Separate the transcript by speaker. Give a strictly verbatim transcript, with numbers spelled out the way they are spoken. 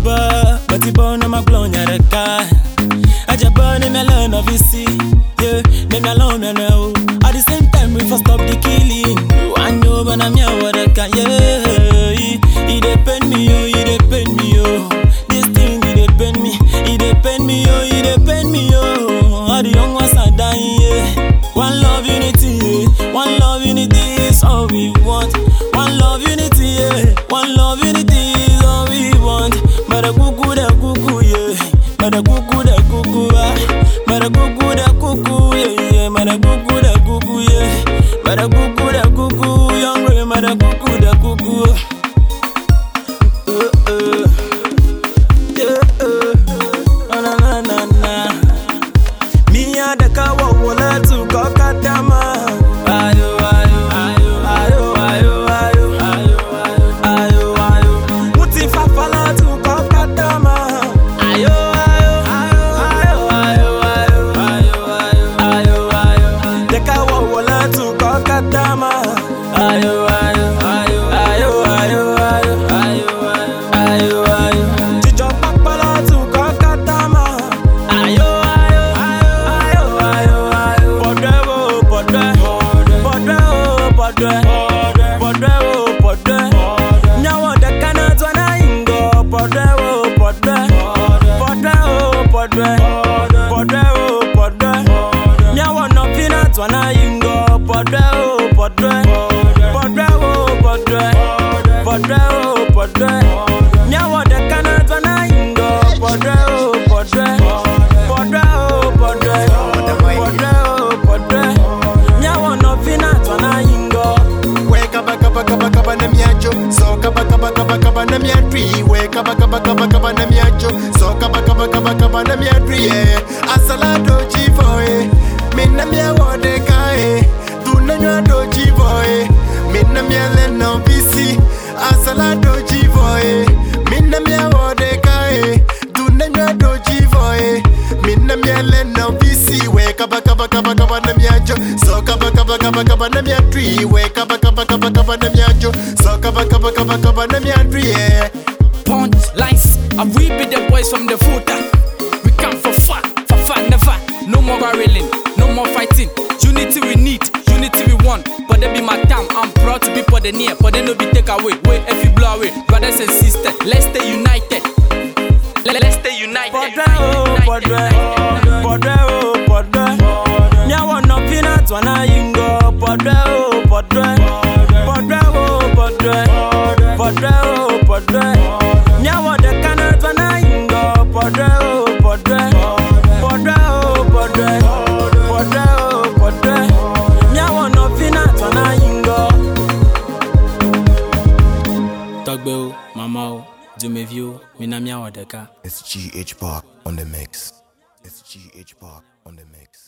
Speaker 1: ba, but the bone of my blown ya the car. I just burn in a land of V C, yeah, me me alone me know. At the same time we first stop the killing. I know when I'm here what I can, yeah. He depend me, oh, he depend me, oh. This thing he depend me, he depend me, oh, he depend me, oh. All the young ones are dying, yeah. One love unity, yeah. One love unity is all we want. One love unity, yeah. One love unity is all we want. But a cuckoo, the cuckoo, yeah. But a cuckoo, the cuckoo, ah. But a cuckoo, the cuckoo, yeah, yeah. But a cuckoo, the cuckoo, yeah. But a cuckoo, the cuckoo, young boy. But a cuckoo, the cuckoo. Uh, uh. Yeah, uh. Na na na na. Me and the cow wanna to go katama. Ayo ayo ayo ayo ayo ayo ayo ayo ayo. Muti fafala to go katama. Ayo ayo ayo ayo ayo ayo ayo ayo. The cow wanna to go katama. Ayo ayo ayo ayo ayo ayo ayo ayo ayo. Tijo papala to go katama. Ayo ayo ayo ayo ayo. Podre wo podre, podre wo podre, podre wo podre. Nyawo de kana twana ingo. Podre wo podre, podre wo podre, podre wo podre. Nyawo no pina twana ingo. Podre wo podre, podre wo podre, podre wo podre. Nyawo de kana twana ingo. Podre wo podre, podre wo podre, podre wo podre. Nyawo no pina twana ingo.
Speaker 2: Wake up, kaba kaba kaba na miacho, so kaba kaba kaba kaba na miatri. Wake up, kaba kaba kaba na miacho, so kaba kaba kaba kaba na miatri. Asalado chivoe, minna mia wode kae, tunanywa do chivoe, minna mia leno bisi. Asalado chivoe, minna mia wode kae, tunanywa do chivoe, minna mia leno bisi. Wake up, kaba kaba kaba na miacho, so kaba kaba kaba kaba na miatri. Wake up, kaba kaba kaba na miacho, so kaba kaba kaba kaba na miatri.
Speaker 3: Punch lines, and we be the boys from the footer. We come for fun, for fun never. No more barreling, no more fighting. Unity we need, unity we want. But they be my time, I'm proud to be for the near. But they no be take away, wait if you blow away. Brothers and sisters, let's stay united. Let- Let's stay united.
Speaker 1: Podre wo podre, podre wo podre. Nyawo no pina twana ingo. Podre wo podre, podre wo podre, podre wo podre. Nyawo de kana twana ingo. Podre wo podre, podre wo podre, podre wo podre. Nyawo no pina twana ingo. Togbe o, mama o, Jumevi o, mina mia wadeka.
Speaker 2: It's G H Park on the mix. It's G H Park on the mix.